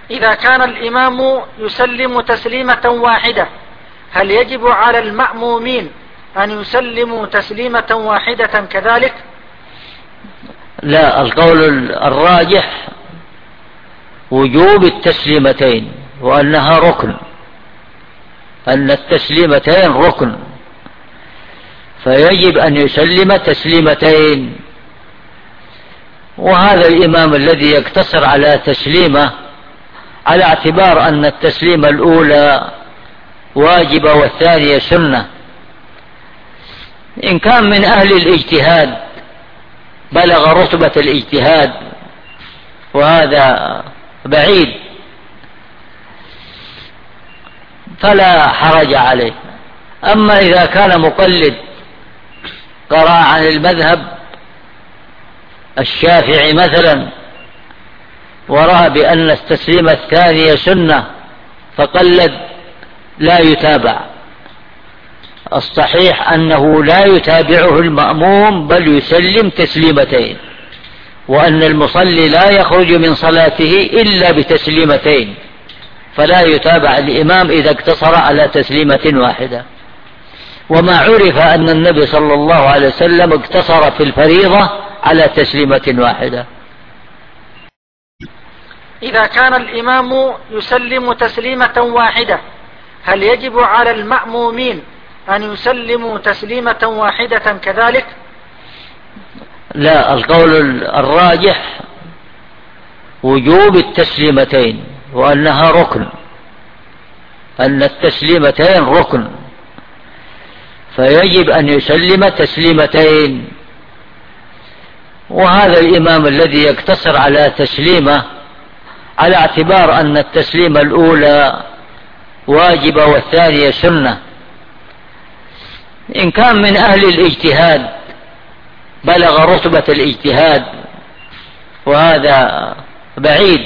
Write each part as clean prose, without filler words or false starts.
إذا كان الإمام يسلم تسليمة واحدة هل يجب على المأمومين أن يسلموا تسليمة واحدة كذلك؟ لا، القول الراجح وجوب التسليمتين، وأنها ركن، أن التسليمتين ركن، فيجب أن يسلم تسليمتين. وهذا الإمام الذي يقتصر على تسليمة على اعتبار أن التسليمة الأولى واجبة والثانية سنة، إن كان من أهل الاجتهاد بلغ رتبة الاجتهاد، وهذا بعيد، فلا حرج عليه. أما إذا كان مقلد قرأ عن المذهب الشافعي مثلا ورأى بأن التسليمة الثانية سنة فقلد، لا يتابع. الصحيح أنه لا يتابعه المأموم بل يسلم تسليمتين، وأن المصلي لا يخرج من صلاته إلا بتسليمتين، فلا يتابع الإمام إذا اقتصر على تسليمة واحدة. وما عرف أن النبي صلى الله عليه وسلم اقتصر في الفريضة على تسليمة واحدة. إذا كان الإمام يسلم تسليمة واحدة هل يجب على المأمومين أن يسلموا تسليمة واحدة كذلك؟ لا، القول الراجح وجوب التسليمتين، وأنها ركن، أن التسليمتين ركن، فيجب أن يسلم تسليمتين. وهذا الإمام الذي يقتصر على تسليمة على اعتبار أن التسليمة الأولى واجبة والثانية سنة، إن كان من أهل الاجتهاد بلغ رتبة الاجتهاد، وهذا بعيد،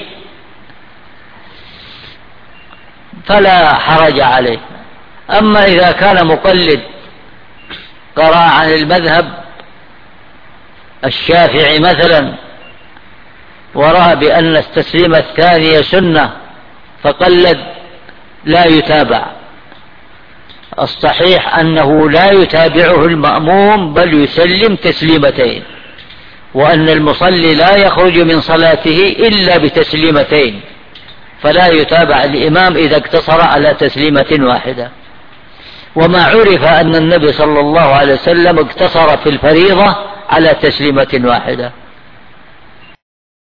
فلا حرج عليه. أما إذا كان مقلد قرأ عن المذهب الشافعي مثلا ورأى بأن التسليمة الثانية سنة فقلد، لا يتابع. الصحيح أنه لا يتابعه المأموم بل يسلم تسليمتين، وأن المصلي لا يخرج من صلاته إلا بتسليمتين، فلا يتابع الإمام إذا اقتصر على تسليمة واحدة. وما عرف أن النبي صلى الله عليه وسلم اقتصر في الفريضة على تسليمة واحدة.